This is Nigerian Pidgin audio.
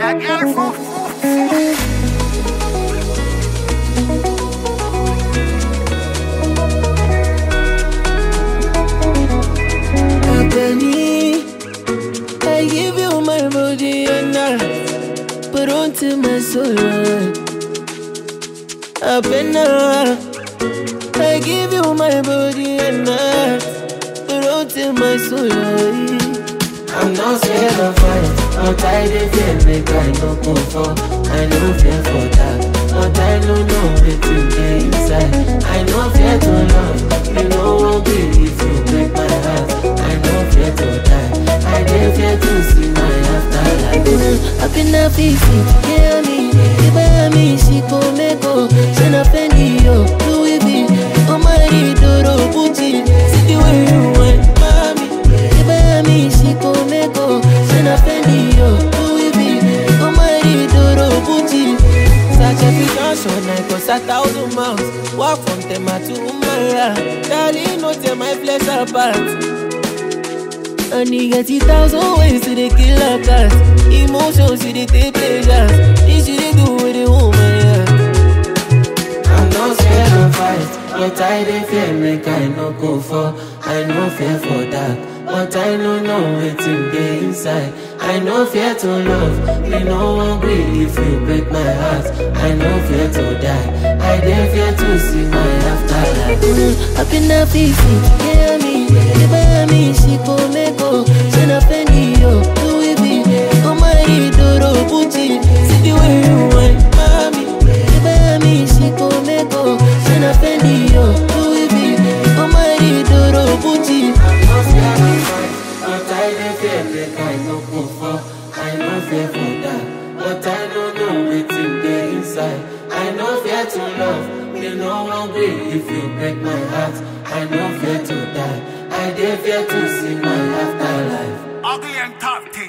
That girl Benny, I give you my body and heart, but onto my soul. I give you my body and heart, but onto my soul. I'm not scared of fight, but I dey fear make I no go for. I no fear for that, but I no know wetin dey inside. I no fear to love, you know won't be if you break my heart. I no fear to die, I dey fear to see my afterlife. Up in a fifi, hear me, give me she go make go. Send a Fendi yo, Louis V, oh my Doro Gucci. See the way you went, mommy, give me she go make go. Send a Fendi yo, Louis V, oh my Doro Gucci. Such a fashion, I cost 1,000 miles. Walk from Tema to Umaya. Darling, no tear my flesh apart. And he get 1,000 ways to the kill a cat. Emotions, you dey take pleasures. This you dey do with the woman, yeah. I'm not scared of fight, but I dey fear make I no go for. I no fear for dark, but I no know wetin dey inside. I no fear to love, me no wan gree if you break my heart. I no fear to die, I dey fear to see my afterlife. Up in a fifi, hear me, give me she go make go. Send a Fendi yo, Louis V, oh my Doro Gucci. See the way you went, mommy, give me she go make go. Send a Fendi yo, Louis V, oh my Doro Gucci. I'm not scared of fight, but I dey fear make I no go for. I no fear for that, but I don't know wetin dey inside. I no fear to love, me no wan gree if you break my heart. I no fear to die, I dey fear to see my afterlife. Ugly and tough.